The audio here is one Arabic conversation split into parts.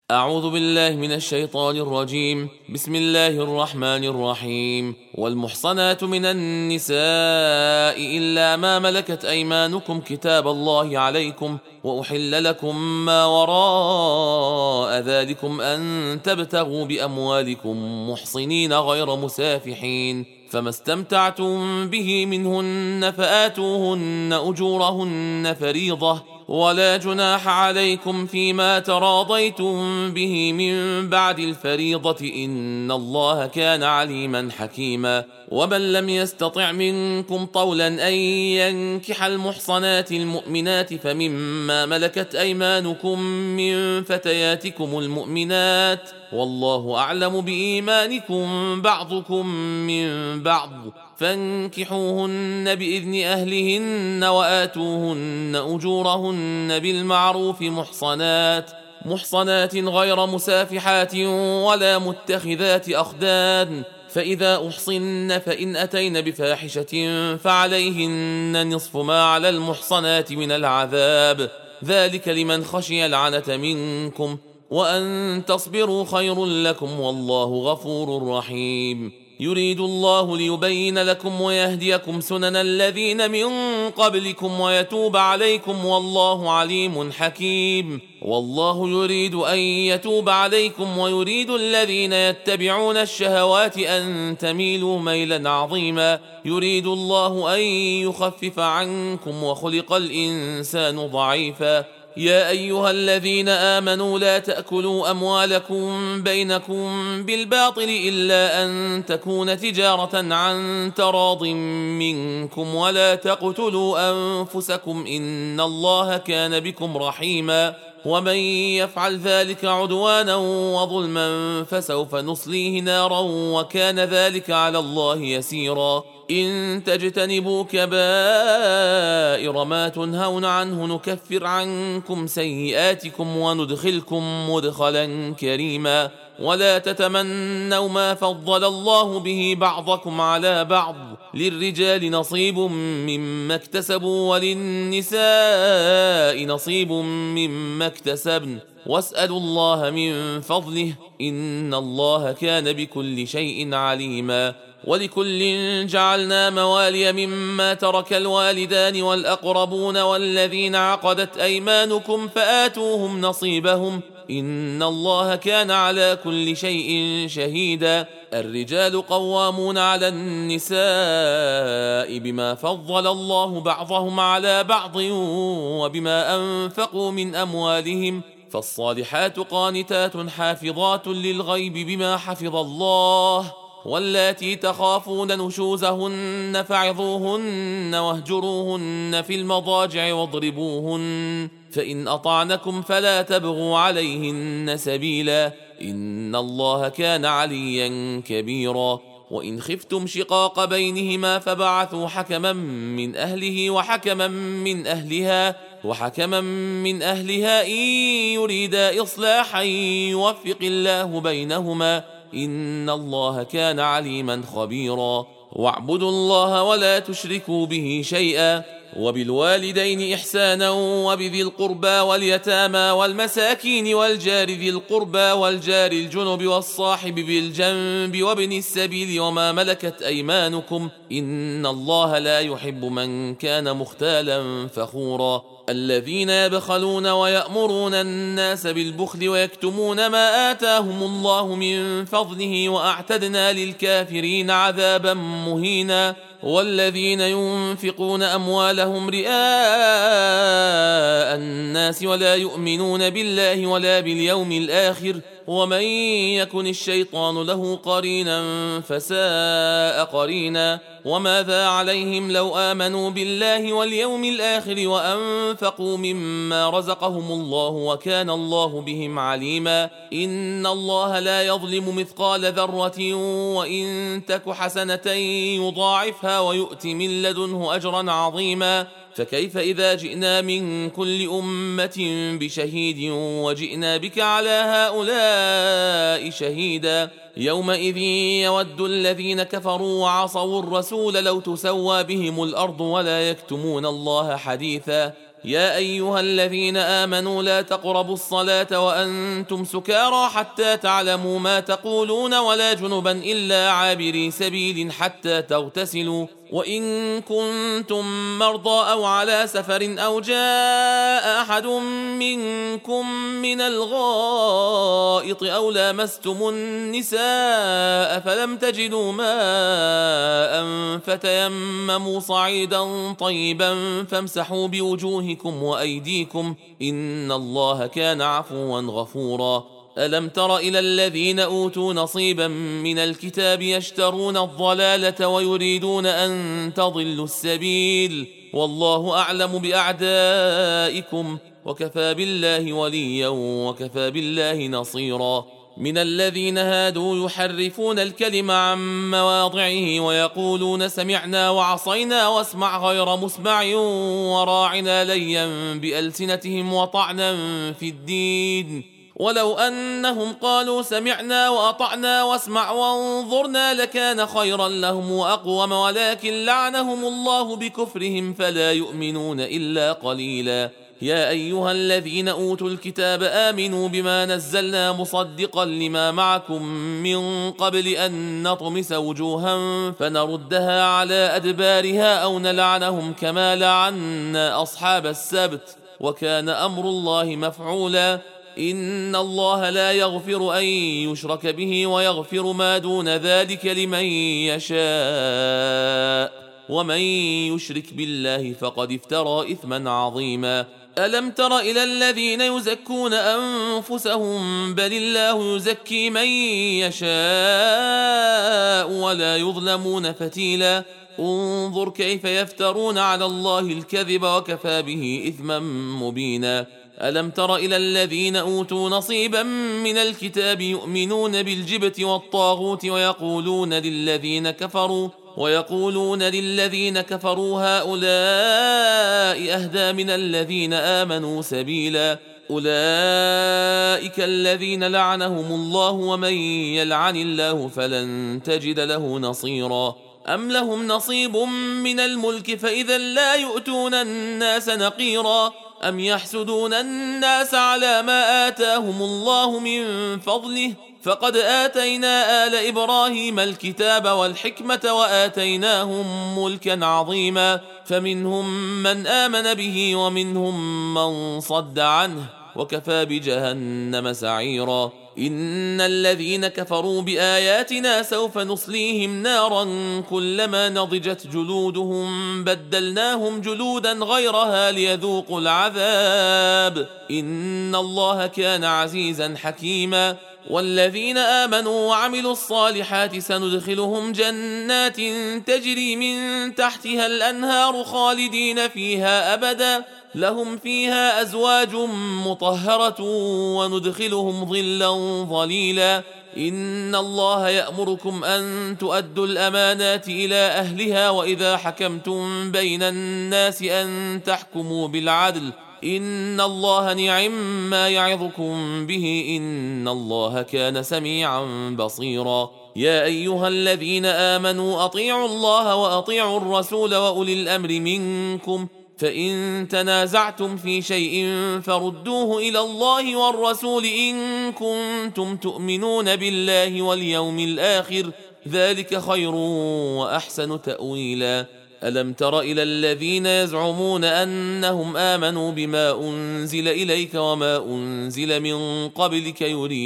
أعوذ بالله من الشيطان الرجيم. بسم الله الرحمن الرحيم. والمحصنات من النساء إلا ما ملكت أيمانكم كتاب الله عليكم، وأحل لكم ما وراء ذلكم أن تبتغوا بأموالكم محصنين غير مسافحين، فما استمتعتم به منهن فآتوهن أجورهن فريضة، ولا جناح عليكم فيما تراضيتم به من بعد الفريضة، إن الله كان عليما حكيما. ومن لم يستطع منكم طولا أن ينكح المحصنات المؤمنات فمما ملكت أيمانكم من فتياتكم المؤمنات، والله أعلم بإيمانكم بعضكم من بعض، فانكحوهن بإذن أهلهن وآتوهن أجورهن بالمعروف محصنات غير مسافحات ولا متخذات أخدان، فإذا أحصن فإن أتين بفاحشة فعليهن نصف ما على المحصنات من العذاب، ذلك لمن خشي العنة منكم، وأن تصبروا خير لكم، والله غفور رحيم. يريد الله ليبين لكم ويهديكم سنن الذين من قبلكم ويتوب عليكم، والله عليم حكيم. والله يريد أن يتوب عليكم ويريد الذين يتبعون الشهوات أن تميلوا ميلا عظيما. يريد الله أن يخفف عنكم وخلق الإنسان ضعيفا. يا أيها الذين آمنوا لا تأكلوا أموالكم بينكم بالباطل إلا أن تكون تجارة عن تراض منكم، ولا تقتلوا أنفسكم إن الله كان بكم رحيما. ومن يفعل ذلك عدوانا وظلما فسوف نصليه نارا، وكان ذلك على الله يسيرا. إن تجتنبوا كبائر ما تنهون عنه نكفر عنكم سيئاتكم وندخلكم مدخلا كريما. ولا تتمنوا ما فضل الله به بعضكم على بعض، للرجال نصيب مما اكتسبوا وللنساء نصيب مما اكتسبن، واسألوا الله من فضله، إن الله كان بكل شيء عليما. ولكل جعلنا موالي مما ترك الوالدان والأقربون والذين عقدت أيمانكم فآتوهم نصيبهم، إن الله كان على كل شيء شهيدا. الرجال قوامون على النساء بما فضل الله بعضهم على بعض وبما أنفقوا من أموالهم، فالصالحات قانتات حافظات للغيب بما حفظ الله. واللاتي تخافون نشوزهن فعظوهن واهجروهن في المضاجع واضربوهن، فإن أطعنكم فلا تبغوا عليهن سبيلا، إن الله كان عليا كبيرا. وإن خفتم شقاق بينهما فبعثوا حكما من أهله وحكما من أهلها إن يريدا إصلاحا يوفق الله بينهما، إن الله كان عليما خبيرا. واعبدوا الله ولا تشركوا به شيئا، وبالوالدين إحسانا، وبذي القربى واليتامى والمساكين والجار ذي القربى والجار الجنب والصاحب بالجنب وابن السبيل وما ملكت أيمانكم، إن الله لا يحب من كان مختالا فخورا. الذين يبخلون ويأمرون الناس بالبخل ويكتمون ما آتاهم الله من فضله، وأعتدنا للكافرين عذابا مهينا. والذين ينفقون أموالهم رئاء الناس ولا يؤمنون بالله ولا باليوم الآخر، ومن يكن الشيطان له قرينا فساء قرينا. وماذا عليهم لو آمنوا بالله واليوم الآخر وأنفقوا مما رزقهم الله، وكان الله بهم عليما. إن الله لا يظلم مثقال ذرة، وإن تك حسنة يضاعفها ويؤت من لدنه أجرا عظيما. فكيف إذا جئنا من كل أمة بشهيد وجئنا بك على هؤلاء شهيدا، يومئذ يود الذين كفروا وعصوا الرسول لو تسوى بهم الأرض ولا يكتمون الله حديثا. يا أيها الذين آمنوا لا تقربوا الصلاة وأنتم سكارى حتى تعلموا ما تقولون ولا جنبا إلا عابري سبيل حتى تغتسلوا وإن كنتم مرضى أو على سفر أو جاء أحد منكم من الغائط أو لامستم النساء فلم تجدوا ماء فتيمموا صعيدا طيبا فامسحوا بوجوهكم وأيديكم إن الله كان عفوا غفورا ألم تر إلى الذين أوتوا نصيبا من الكتاب يشترون الضلالة ويريدون أن تضلوا السبيل والله أعلم بأعدائكم وكفى بالله وليا وكفى بالله نصيرا من الذين هادوا يحرفون الكلم عن مواضعه ويقولون سمعنا وعصينا واسمع غير مسمع وراعنا ليا بألسنتهم وطعنا في الدين ولو أنهم قالوا سمعنا وأطعنا واسمع وانظرنا لكان خيرا لهم وأقوم ولكن لعنهم الله بكفرهم فلا يؤمنون إلا قليلا يا أيها الذين أوتوا الكتاب آمنوا بما نزلنا مصدقا لما معكم من قبل أن نطمس وجوها فنردها على أدبارها أو نلعنهم كما لعنا أصحاب السبت وكان أمر الله مفعولا إن الله لا يغفر أن يشرك به ويغفر ما دون ذلك لمن يشاء ومن يشرك بالله فقد افترى إثما عظيما ألم تر إلى الذين يزكون أنفسهم بل الله يزكي من يشاء ولا يظلمون فتيلا انظر كيف يفترون على الله الكذب وكفى به إثما مبينا ألم تر إلى الذين أوتوا نصيبا من الكتاب يؤمنون بالجبت والطاغوت ويقولون للذين كفروا هؤلاء أهدى من الذين آمنوا سبيلا أولئك الذين لعنهم الله ومن يلعن الله فلن تجد له نصيرا أم لهم نصيب من الملك فإذا لا يؤتون الناس نقيرا أم يحسدون الناس على ما آتاهم الله من فضله فقد آتينا آل إبراهيم الكتاب والحكمة وآتيناهم ملكا عظيما فمنهم من آمن به ومنهم من صد عنه وكفى بجهنم سعيرا إن الذين كفروا بآياتنا سوف نصليهم نارا كلما نضجت جلودهم بدلناهم جلودا غيرها ليذوقوا العذاب إن الله كان عزيزا حكيما والذين آمنوا وعملوا الصالحات سندخلهم جنات تجري من تحتها الأنهار خالدين فيها أبدا لهم فيها أزواج مطهرة وندخلهم ظلا ظليلا إن الله يأمركم أن تؤدوا الأمانات إلى أهلها وإذا حكمتم بين الناس أن تحكموا بالعدل إن الله نعم ما يعظكم به إن الله كان سميعا بصيرا يا أيها الذين آمنوا أطيعوا الله وأطيعوا الرسول وأولي الأمر منكم فإن تنازعتم في شيء فردوه إلى الله والرسول إن كنتم تؤمنون بالله واليوم الآخر ذلك خير وأحسن تأويلا ألم تر إلى الذين يزعمون أنهم آمنوا بما أنزل إليك وما أنزل من قبلك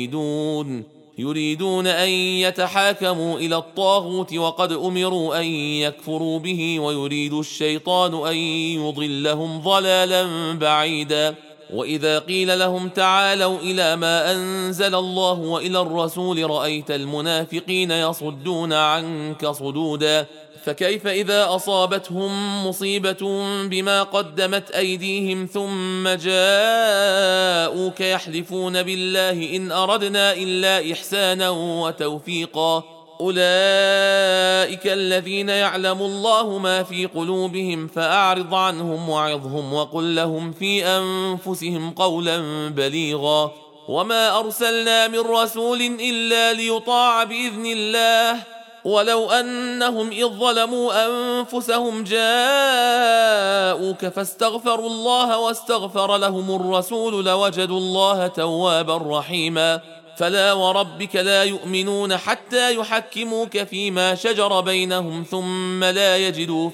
يريدون أن يتحاكموا إلى الطاغوت وقد أمروا أن يكفروا به ويريد الشيطان أن يضلهم ضلالا بعيدا وإذا قيل لهم تعالوا إلى ما أنزل الله وإلى الرسول رأيت المنافقين يصدون عنك صدودا فكيف إذا أصابتهم مصيبة بما قدمت أيديهم ثم جاءوك يحلفون بالله إن أردنا إلا إحسانا وتوفيقا أولئك الذين يعلم الله ما في قلوبهم فأعرض عنهم وعظهم وقل لهم في أنفسهم قولا بليغا وما أرسلنا من رسول إلا ليطاع بإذن الله ولو أنهم إذ ظلموا أنفسهم جاءوك فاستغفروا الله واستغفر لهم الرسول لوجدوا الله توابا رحيما. فلا وربك لا يؤمنون حتى يحكموك فيما شجر بينهم ثم لا يجدوا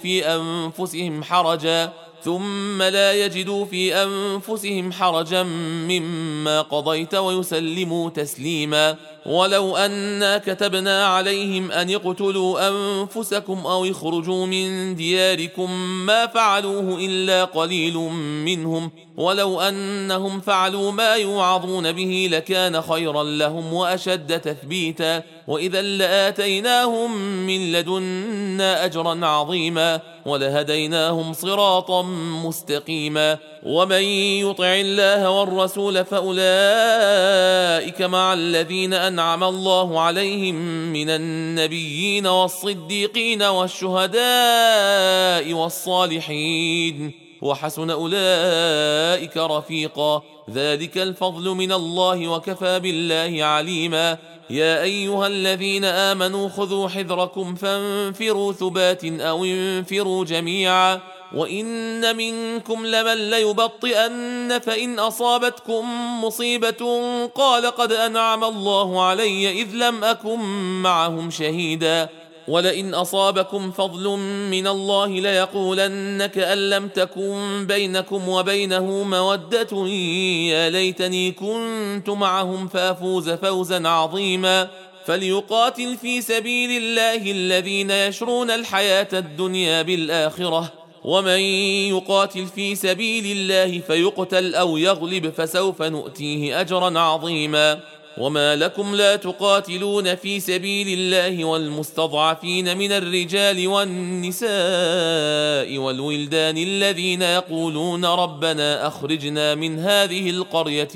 في أنفسهم حرجا مما قضيت ويسلموا تسليما. ولو أنا كتبنا عليهم أن اقتلوا أنفسكم أو اخرجوا من دياركم ما فعلوه إلا قليل منهم، ولو أنهم فعلوا ما يوعظون به لكان خيرا لهم وأشد تثبيتا، وإذا لآتيناهم من لدنا أجرا عظيما ولهديناهم صراطا مستقيما. ومن يطع الله والرسول فأولئك مع الذين أنعم الله عليهم من النبيين والصديقين والشهداء والصالحين وحسن أولئك رفيقا. ذلك الفضل من الله وكفى بالله عليما. يا أيها الذين آمنوا خذوا حذركم فانفروا ثبات أو انفروا جميعا وإن منكم لمن ليبطئن فإن أصابتكم مصيبة قال قد أنعم الله علي إذ لم أكن معهم شهيدا ولئن أصابكم فضل من الله ليقولن كأن لم تكن بينكم وبينه مودة يا ليتني كنت معهم فأفوز فوزا عظيما. فليقاتل في سبيل الله الذين يشرون الحياة الدنيا بالآخرة ومن يقاتل في سبيل الله فيقتل أو يغلب فسوف نؤتيه أجرا عظيما. وما لكم لا تقاتلون في سبيل الله والمستضعفين من الرجال والنساء والولدان الذين يقولون ربنا أخرجنا من هذه القرية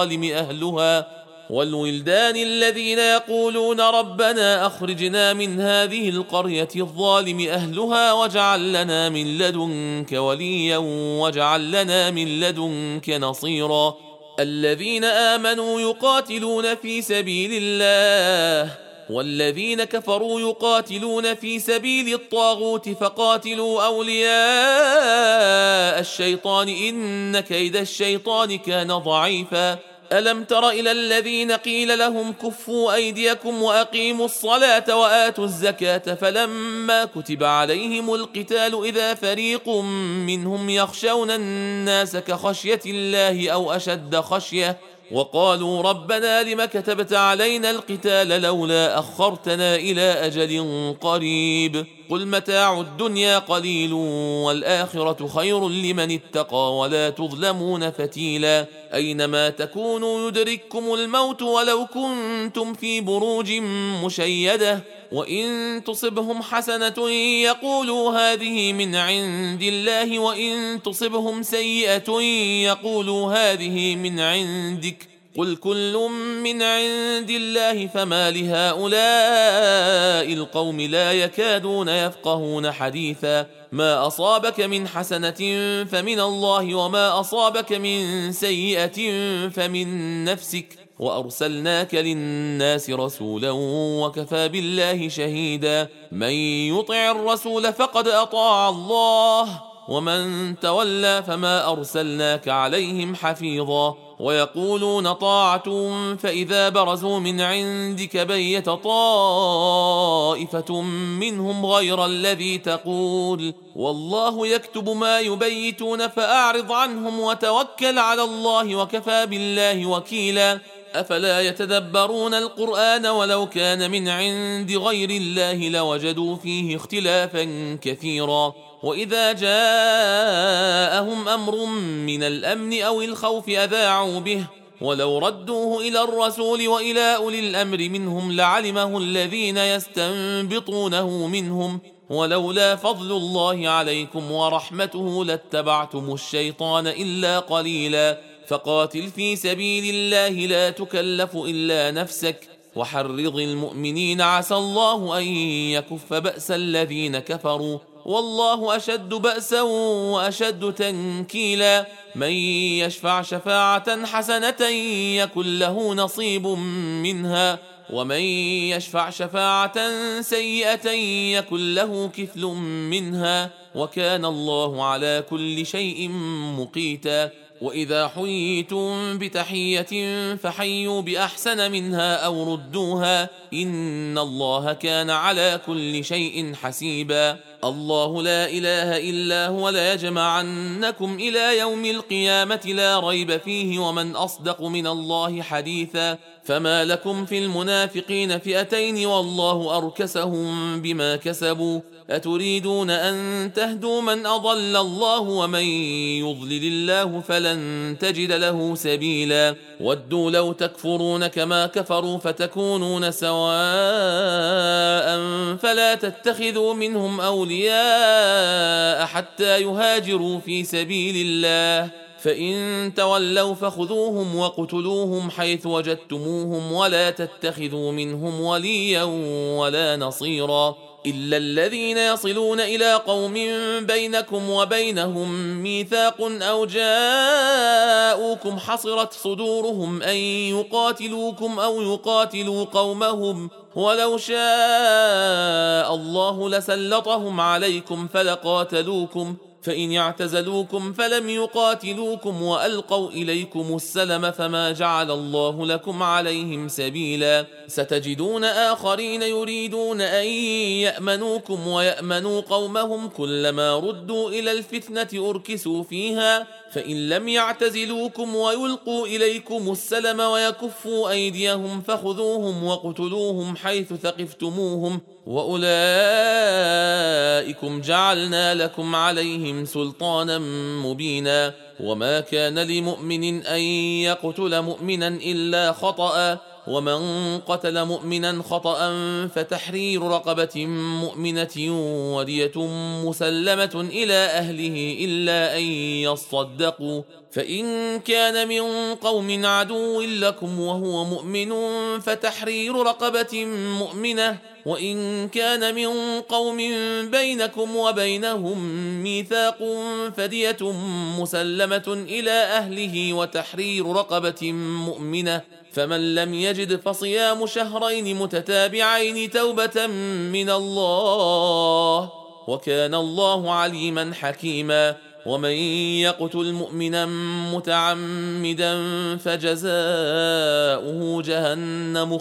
الظالم أهلها واجعل لنا من لدنك وليا واجعل لنا من لدنك نصيرا. الذين آمنوا يقاتلون في سبيل الله والذين كفروا يقاتلون في سبيل الطاغوت فقاتلوا أولياء الشيطان إن كيد الشيطان كان ضعيفا. ألم تر إلى الذين قيل لهم كفوا أيديكم وأقيموا الصلاة وآتوا الزكاة فلما كتب عليهم القتال إذا فريق منهم يخشون الناس كخشية الله أو أشد خشية وقالوا ربنا لم كتبت علينا القتال لولا أخرتنا إلى أجل قريب قل متاع الدنيا قليل والآخرة خير لمن اتقى ولا تظلمون فتيلا. أينما تكونوا يدرككم الموت ولو كنتم في بروج مشيدة وإن تصبهم حسنة يقولوا هذه من عند الله وإن تصبهم سيئة يقولوا هذه من عندك قل كل من عند الله فما لهؤلاء القوم لا يكادون يفقهون حديثا. ما أصابك من حسنة فمن الله وما أصابك من سيئة فمن نفسك وأرسلناك للناس رسولا وكفى بالله شهيدا. من يطع الرسول فقد أطاع الله ومن تولى فما أرسلناك عليهم حفيظا. ويقولون طاعة فإذا برزوا من عندك بيت طائفة منهم غير الذي تقول والله يكتب ما يبيتون فأعرض عنهم وتوكل على الله وكفى بالله وكيلا. أفلا يتدبرون القرآن ولو كان من عند غير الله لوجدوا فيه اختلافا كثيرا. وإذا جاءهم أمر من الأمن أو الخوف أذاعوا به ولو ردوه إلى الرسول وإلى أولي الأمر منهم لعلمه الذين يستنبطونه منهم ولولا فضل الله عليكم ورحمته لاتبعتم الشيطان إلا قليلا. فقاتل في سبيل الله لا تكلف إلا نفسك وحرض المؤمنين عسى الله أن يكف بأس الذين كفروا والله أشد بأسا وأشد تنكيلا. من يشفع شفاعة حسنة يكن له نصيب منها ومن يشفع شفاعة سيئة يكن له كفل منها وكان الله على كل شيء مقيتا وإذا حييتم بتحية فحيوا بأحسن منها أو ردوها إن الله كان على كل شيء حسيبا الله لا إله إلا هو لا يجمعنكم إلى يوم القيامة لا ريب فيه ومن أصدق من الله حديثا فما لكم في المنافقين فئتين والله أركسهم بما كسبوا أتريدون أن تهدوا من أضل الله ومن يضلل الله فلن تجد له سبيلا ودوا لو تكفرون كما كفروا فتكونون سواء فلا تتخذوا منهم أولياء حتى يهاجروا في سبيل الله فإن تولوا فخذوهم وقتلوهم حيث وجدتموهم ولا تتخذوا منهم وليا ولا نصيرا إلا الذين يصلون إلى قوم بينكم وبينهم ميثاق أو جاءوكم حصرت صدورهم أن يقاتلوكم أو يقاتلوا قومهم ولو شاء الله لسلطهم عليكم فلقاتلوكم فإن اعتزلوكم فلم يقاتلوكم وألقوا إليكم السلم فما جعل الله لكم عليهم سبيلا ستجدون آخرين يريدون أن يأمنوكم ويأمنوا قومهم كلما ردوا إلى الفتنة أركسوا فيها فإن لم يعتزلوكم ويلقوا إليكم السلم ويكفوا أيديهم فخذوهم وقتلوهم حيث ثقفتموهم وأولئكم جعلنا لكم عليهم سلطانا مبينا وما كان لمؤمن أن يقتل مؤمنا إلا خطأ ومن قتل مؤمنا خطأ فتحرير رقبة مؤمنة ودية مسلمة إلى أهله إلا أن يصدقوا فإن كان من قوم عدو لكم وهو مؤمن فتحرير رقبة مؤمنة وإن كان من قوم بينكم وبينهم ميثاق فدية مسلمة إلى أهله وتحرير رقبة مؤمنة فمن لم يجد فصيام شهرين متتابعين توبة من الله وكان الله عليما حكيما ومن يقتل مؤمنا متعمدا فجزاؤه جهنم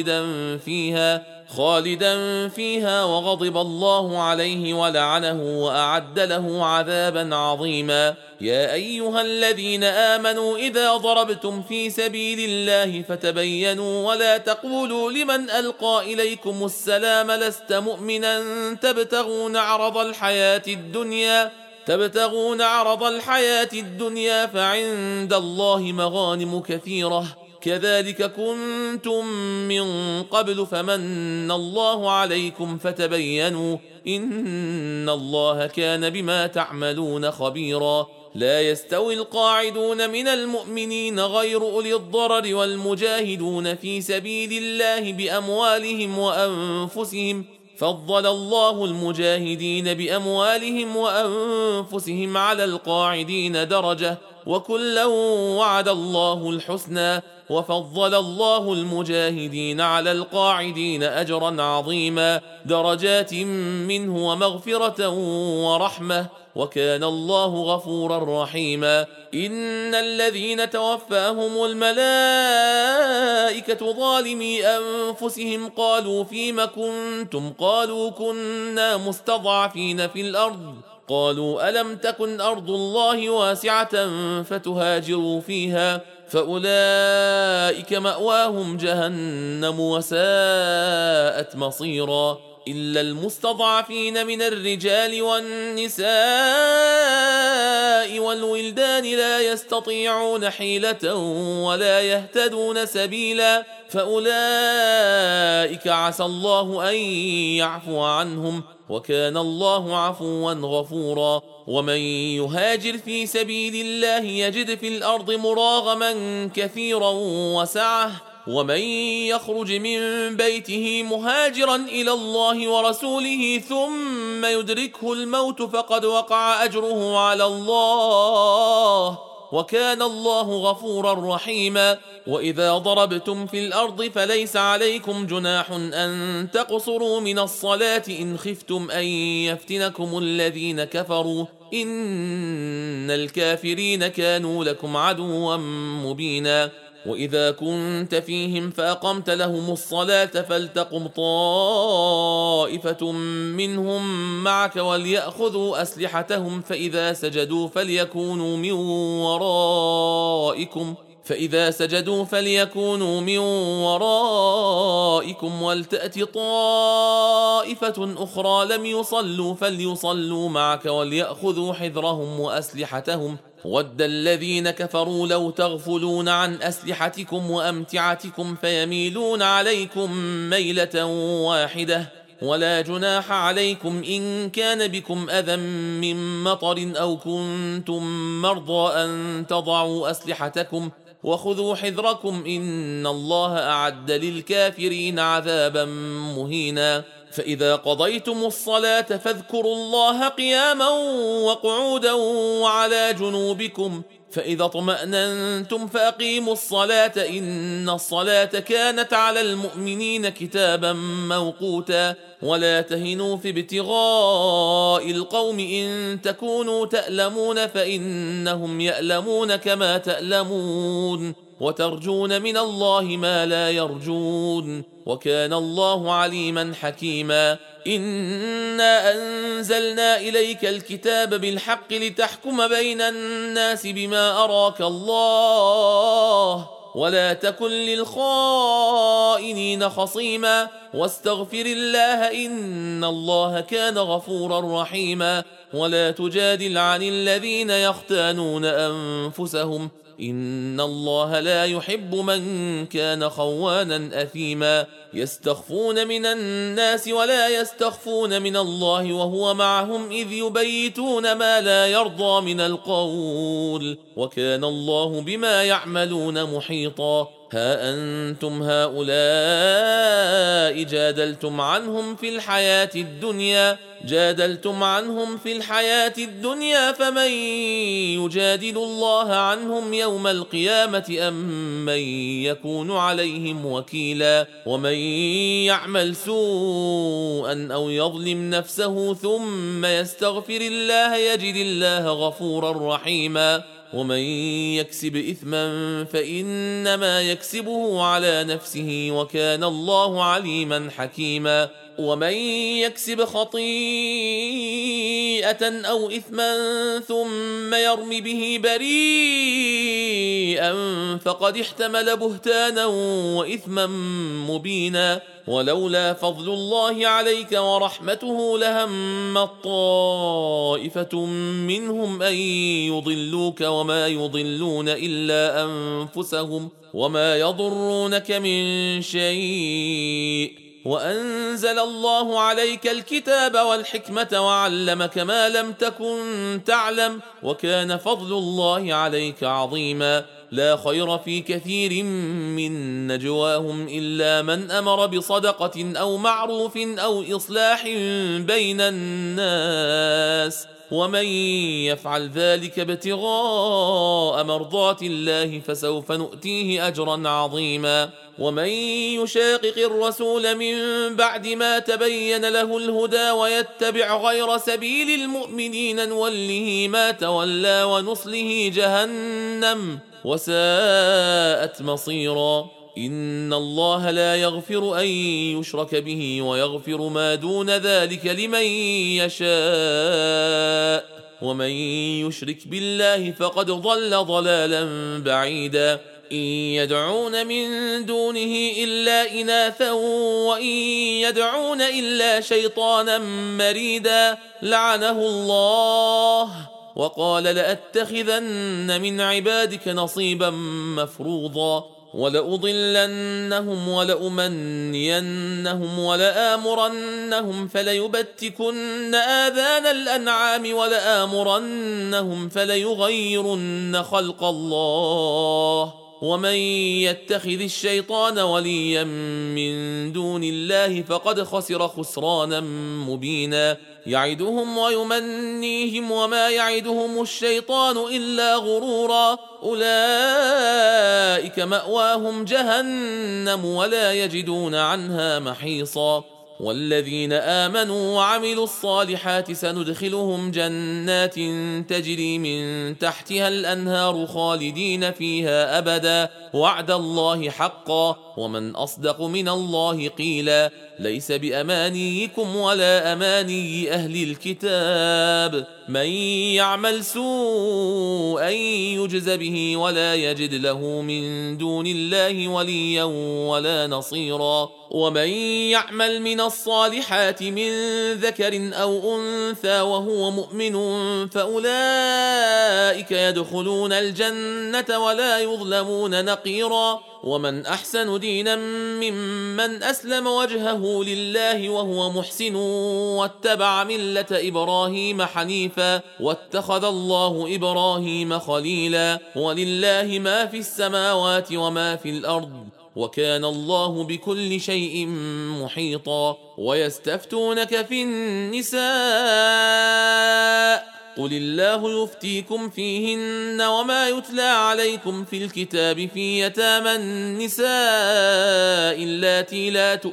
خالدا فيها وغضب الله عليه ولعنه وأعد له عذابا عظيما يا أيها الذين آمنوا إذا ضربتم في سبيل الله فتبينوا ولا تقولوا لمن ألقى إليكم السلام لست مؤمنا تبتغون عرض الحياة الدنيا فعند الله مغانم كثيرة كذلك كنتم من قبل فمن الله عليكم فتبينوا إن الله كان بما تعملون خبيرا لا يستوي القاعدون من المؤمنين غير أولي الضرر والمجاهدون في سبيل الله بأموالهم وأنفسهم فضل الله المجاهدين بأموالهم وأنفسهم على القاعدين درجة وكلا وعد الله الحسنى وفضل الله المجاهدين على القاعدين أجرا عظيما درجات منه ومغفرة ورحمة وكان الله غفورا رحيما إن الذين توفاهم الملائكة ظالمي أنفسهم قالوا فيم كنتم قالوا كنا مستضعفين في الأرض قالوا ألم تكن أرض الله واسعة فتهاجروا فيها فأولئك مأواهم جهنم وساءت مصيرا إلا المستضعفين من الرجال والنساء والولدان لا يستطيعون حيلة ولا يهتدون سبيلا فأولئك عسى الله أن يعفو عنهم وكان الله عفوا غفورا ومن يهاجر في سبيل الله يجد في الأرض مراغما كثيرا وسعة ومن يخرج من بيته مهاجرا إلى الله ورسوله ثم يدركه الموت فقد وقع أجره على الله وكان الله غفورا رحيما. وإذا ضربتم في الأرض فليس عليكم جناح أن تقصروا من الصلاة إن خفتم أن يفتنكم الذين كفروا إن الكافرين كانوا لكم عدوا مبينا. وإذا كنت فيهم فأقمت لهم الصلاة فلتقم طائفة منهم معك وليأخذوا أسلحتهم فإذا سجدوا فليكونوا من ورائكم ولتأت طائفة أخرى لم يصلوا فليصلوا معك وليأخذوا حذرهم وأسلحتهم ود الذين كفروا لو تغفلون عن أسلحتكم وأمتعتكم فيميلون عليكم ميلة واحدة. ولا جناح عليكم إن كان بكم أذى من مطر أو كنتم مرضى أن تضعوا أسلحتكم وخذوا حذركم إن الله أعد للكافرين عذابا مهينا. فإذا قضيتم الصلاة فاذكروا الله قياما وقعودا وعلى جنوبكم فإذا اطمأننتم فأقيموا الصلاة إن الصلاة كانت على المؤمنين كتابا موقوتا. ولا تهنوا في ابتغاء القوم إن تكونوا تألمون فإنهم يألمون كما تألمون وترجون من الله ما لا يرجون وكان الله عليما حكيما. إنا أنزلنا إليك الكتاب بالحق لتحكم بين الناس بما أراك الله ولا تكن للخائنين خصيما واستغفر الله إن الله كان غفورا رحيما. ولا تجادل عن الذين يختانون أنفسهم إن الله لا يحب من كان خوانا أثيما. يستخفون من الناس ولا يستخفون من الله وهو معهم إذ يبيتون ما لا يرضى من القول وكان الله بما يعملون محيطا. ها أنتم هؤلاء جادلتم عنهم في الحياة الدنيا فمن يجادل الله عنهم يوم القيامة أم من يكون عليهم وكيلا. ومن يعمل سوءا أو يظلم نفسه ثم يستغفر الله يجد الله غفورا رحيما. ومن يكسب إثما فإنما يكسبه على نفسه وكان الله عليما حكيما. ومن يكسب خطيئة أو إثما ثم يرم به بريئا فقد احتمل بهتانا وإثما مبينا. ولولا فضل الله عليك ورحمته لهمت طائفة منهم أن يضلوك وما يضلون إلا أنفسهم وما يضرونك من شيء. وأنزل الله عليك الكتاب والحكمة وعلمك ما لم تكن تعلم وكان فضل الله عليك عظيما. لا خير في كثير من نجواهم إلا من أمر بصدقة أو معروف أو إصلاح بين الناس ومن يفعل ذلك ابتغاء مرضات الله فسوف نؤتيه أجرا عظيما. ومن يشاقق الرسول من بعد ما تبين له الهدى ويتبع غير سبيل المؤمنين نوله ما تولى ونصله جهنم وساءت مصيرا. إن الله لا يغفر أن يشرك به ويغفر ما دون ذلك لمن يشاء ومن يشرك بالله فقد ضل ضلالا بعيدا. إن يدعون من دونه إلا إناثا وإن يدعون إلا شيطانا مريدا لعنه الله وقال لأتخذن من عبادك نصيبا مفروضا ولأضلنهم ولأمنينهم ولآمرنهم فليبتكن آذان الأنعام ولآمرنهم فليغيرن خلق الله ومن يتخذ الشيطان وليا من دون الله فقد خسر خسرانا مبينا يعدهم ويمنيهم وما يعدهم الشيطان إلا غرورا أولئك مأواهم جهنم ولا يجدون عنها محيصا والذين آمنوا وعملوا الصالحات سندخلهم جنات تجري من تحتها الأنهار خالدين فيها أبدا وعد الله حقا ومن أصدق من الله قيلا ليس بأمانيكم ولا أماني أهل الكتاب من يعمل سوءا يجز به ولا يجد له من دون الله وليا ولا نصيرا ومن يعمل من الصالحات من ذكر أو أنثى وهو مؤمن فأولئك يدخلون الجنة ولا يظلمون نقيرا ومن أحسن دينا ممن أسلم وجهه لله وهو محسن واتبع ملة إبراهيم حنيفا واتخذ الله إبراهيم خليلا ولله ما في السماوات وما في الأرض وكان الله بكل شيء محيطا ويستفتونك في النساء قل الله يفتيكم فيهن وما يتلى عليكم في الكتاب في يتامى النساء اللاتي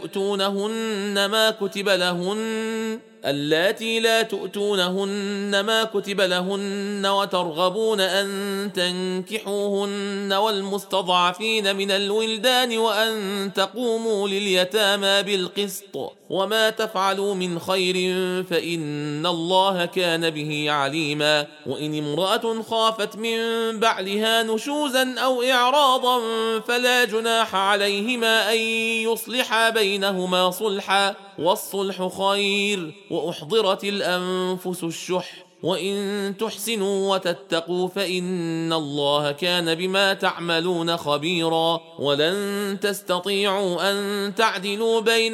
لا تؤتونهن ما كتب لهن وترغبون أن تنكحوهن والمستضعفين من الولدان وأن تقوموا لليتامى بالقسط وما تفعلوا من خير فإن الله كان به عليما وإن امرأة خافت من بعلها نشوزا أو إعراضا فلا جناح عليهما أن يصلحا بينهما صلحا والصلح خير وأحضرت الأنفس الشح وإن تحسنوا وتتقوا فإن الله كان بما تعملون خبيرا ولن تستطيعوا أن تعدلوا بين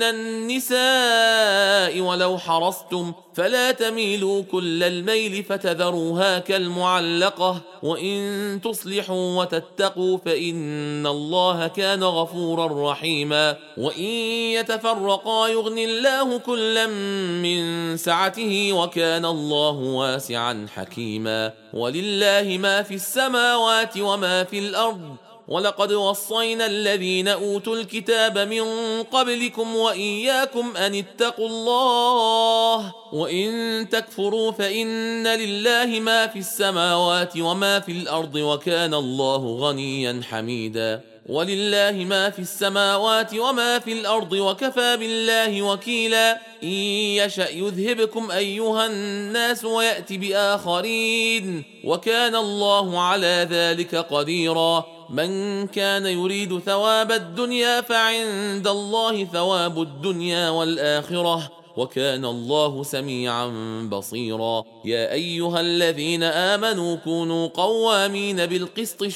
النساء ولو حرصتم فلا تميلوا كل الميل فتذروها كالمعلقة وإن تصلحوا وتتقوا فإن الله كان غفورا رحيما وإن يتفرقا يغني الله كلا من سعته وكان الله واسعا حكيما ولله ما في السماوات وما في الأرض ولقد وصينا الذين أوتوا الكتاب من قبلكم وإياكم أن اتقوا الله وإن تكفروا فإن لله ما في السماوات وما في الأرض وكان الله غنيا حميدا ولله ما في السماوات وما في الأرض وكفى بالله وكيلا إن يشأ يذهبكم أيها الناس ويأتي بآخرين وكان الله على ذلك قديرا من كان يريد ثواب الدنيا فعند الله ثواب الدنيا والآخرة وكان الله سميعا بصيرا يا أيها الذين آمنوا كونوا قوامين بالقسط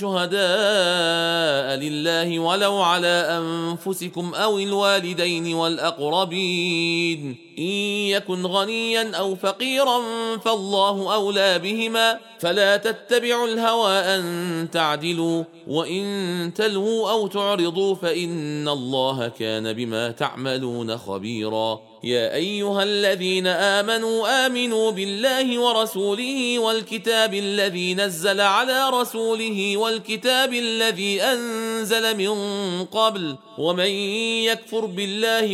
شهداء لله ولو على أنفسكم أو الوالدين والأقربين إن يكن غنيا أو فقيرا فالله أولى بهما فلا تتبعوا الهوى أن تعدلوا وإن تلووا أو تعرضوا فإن الله كان بما تعملون خبيرا يا أيها الذين آمنوا بالله ورسوله والكتاب الذي نزل على رسوله والكتاب الذي أنزل من قبل ومن يكفر بالله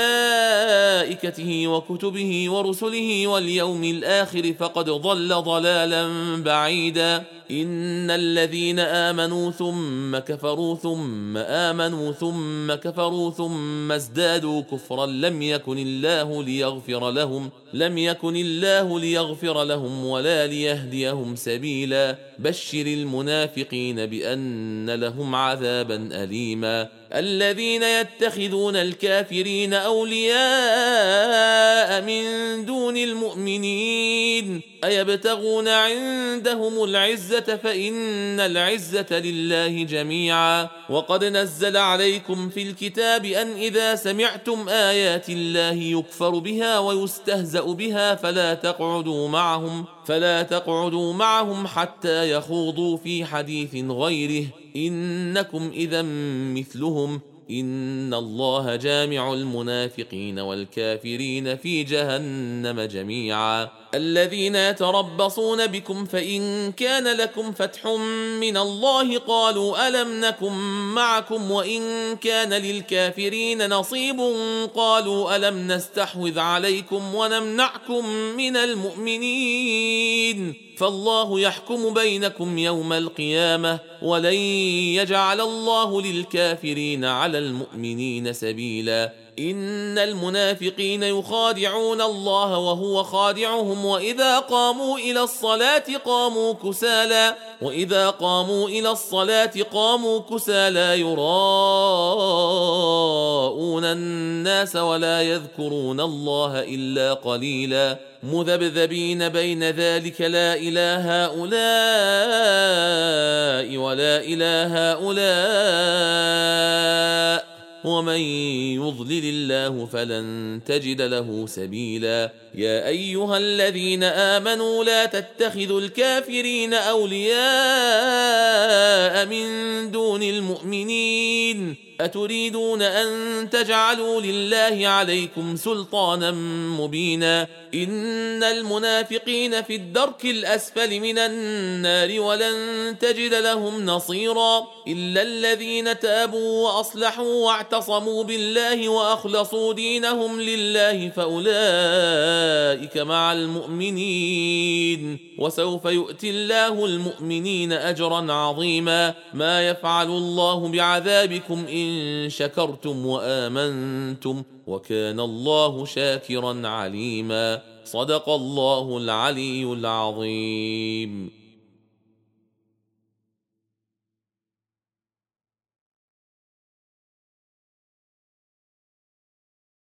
وملائكته وكتبه ورسله واليوم الآخر فقد ضل ضلالا بعيدا إن الذين آمنوا ثم كفروا ثم آمنوا ثم كفروا ثم ازدادوا كفرا لم يكن الله ليغفر لهم ولا ليهديهم سبيلا بشر المنافقين بأن لهم عذابا أليما الذين يتخذون الكافرين أولياء من دون المؤمنين أيبتغون عندهم العزة فإن العزة لله جميعا وقد نزل عليكم في الكتاب أن إذا سمعتم آيات الله يكفر بها ويستهزأ بها فلا تقعدوا معهم حتى يخوضوا في حديث غيره إنكم إذا مثلهم إن الله جامع المنافقين والكافرين في جهنم جميعا الذين يتربصون بكم فإن كان لكم فتح من الله قالوا ألم نكن معكم وإن كان للكافرين نصيب قالوا ألم نستحوذ عليكم ونمنعكم من المؤمنين فالله يحكم بينكم يوم القيامة ولن يجعل الله للكافرين على المؤمنين سبيلا إن المنافقين يخادعون الله وهو خادعهم وإذا قاموا إلى الصلاة قاموا كسالى يراءون الناس ولا يذكرون الله إلا قليلا مذبذبين بين ذلك لا إله هؤلاء ولا إله هؤلاء ومن يضلل الله فلن تجد له سبيلا يا أيها الذين آمنوا لا تتخذوا الكافرين أولياء من دون المؤمنين أتريدون أن تجعلوا لله عليكم سلطانا مبينا إن المنافقين في الدرك الأسفل من النار ولن تجد لهم نصيرا إلا الذين تابوا وأصلحوا واعتصموا بالله وأخلصوا دينهم لله فأولئك مع المؤمنين وسوف يؤتي الله المؤمنين أجرا عظيما ما يفعل الله بعذابكم إن شكرتم وآمنتم وكان الله شاكرا عليما صدق الله العلي العظيم.